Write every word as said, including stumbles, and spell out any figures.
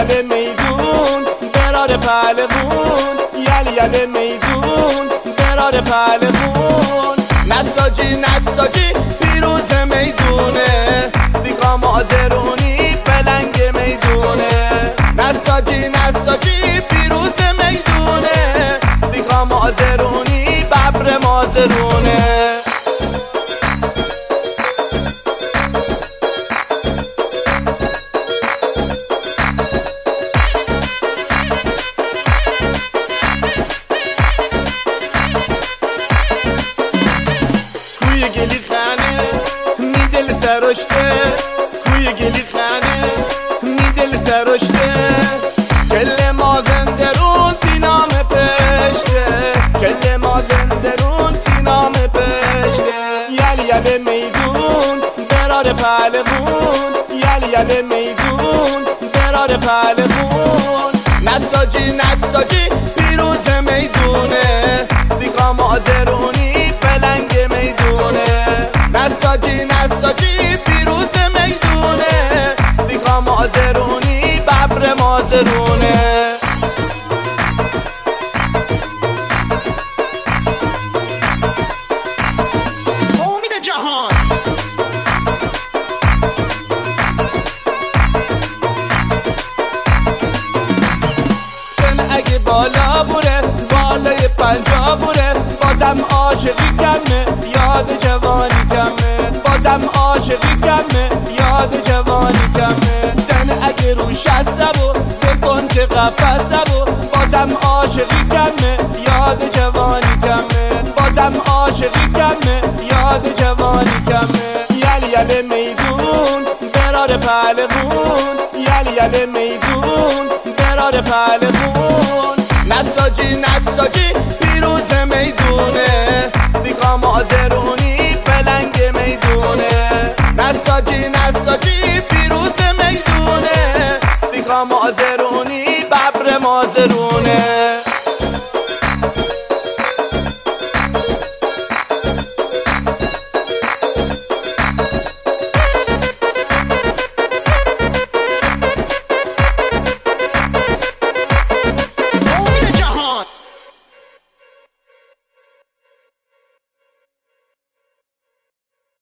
یله میدون برار پهلوون، یل یله میدون برار پهلوون. نساجی نساجی پیروز میدونه، بیگام آزرونی پلنگ میدونه. نساجی نساجی پیروز میدونه، بیگام آزرونی ببر مازرونه. کوی گلی خانه می دل سرشته، کوی گلی خانه می دل سرشته. کل مازندرون تی نام پشته، کل مازندرون تی نام پشته. یل یله میدون برار پهلوون، یل یله میدون برار پهلوون. نساجی نساجی پیروز میدونه، بیگام آزرونی پلنگ میدونه. نساجی نساجی پیروز میدونه، بیگام آزرونی ببر مازرونه. امید جهان سن اگه بالا بوره، بالای پنجا بوره، بازم عاشقی کمه، یاد جوانی کمه. بازم عاشقی کمه، یاد جوانی کمه. سن اگه رو شسته و بکن که قفسته و، بازم عاشقی کمه، یاد جوانی کمه. بازم عاشقی کمه، یاد جوانی کمه. یل یله میدون برار پهلوون، یل یله میدون برار پهلوون. نساجی نساجی